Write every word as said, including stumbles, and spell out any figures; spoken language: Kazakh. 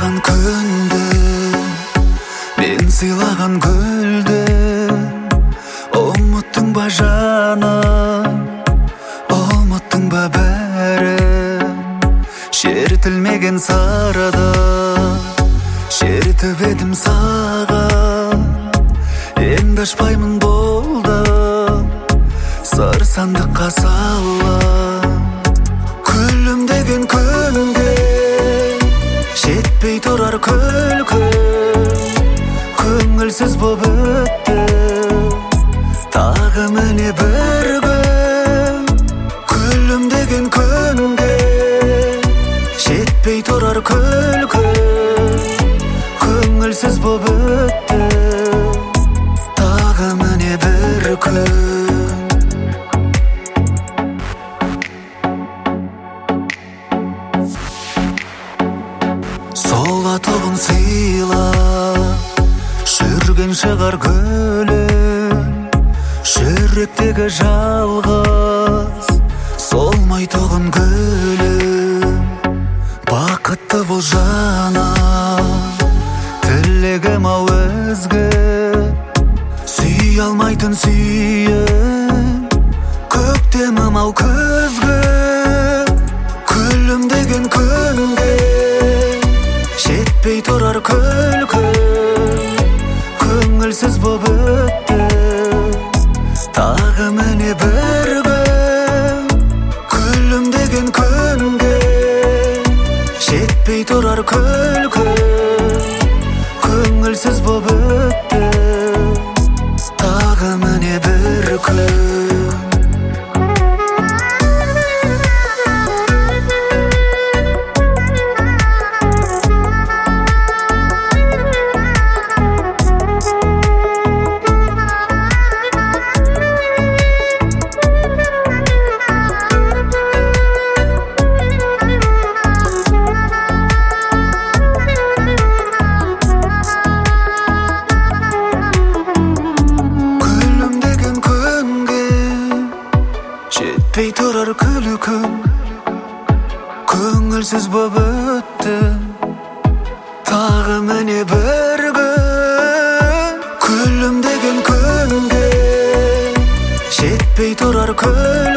сыйламаған күнді, мен сыйлаған гүлді ұмыттың ба жаным, ұмыттың ба бәрін? Шертілмеген сарада шертіп едім саған, енді ашпаймын болды сыр сандыққа салам. Күлімдеген күнге жетпей тұрар күлкі, көңілсіз боп өтті тағы міне бір күн. Күлімдеген күнге жетпей тұрар күлкі, көңілсіз боп өтті тағы міне бір күн. Сол атығын сыйла жүрген шығар гүлін, жүректегі жалғыз солмай тұғын гүлім. Бақытты бол жаным, тілегім ау өзге, сүй алмайтын сүйім көктемім ау күзгі. Күлімдеген күнге жетпей тұрар күлкі, көңілсіз боп өтті тағы міне бір күн. Күлімдеген күнге жетпей тұрар күлкі, көңілсіз боп өтті тағы міне бір күн. Жетпей тұрар күлкім, көңілсіз боп өтті тағы міне бір күн. Күлімдеген күнге жетпей тұрар күн,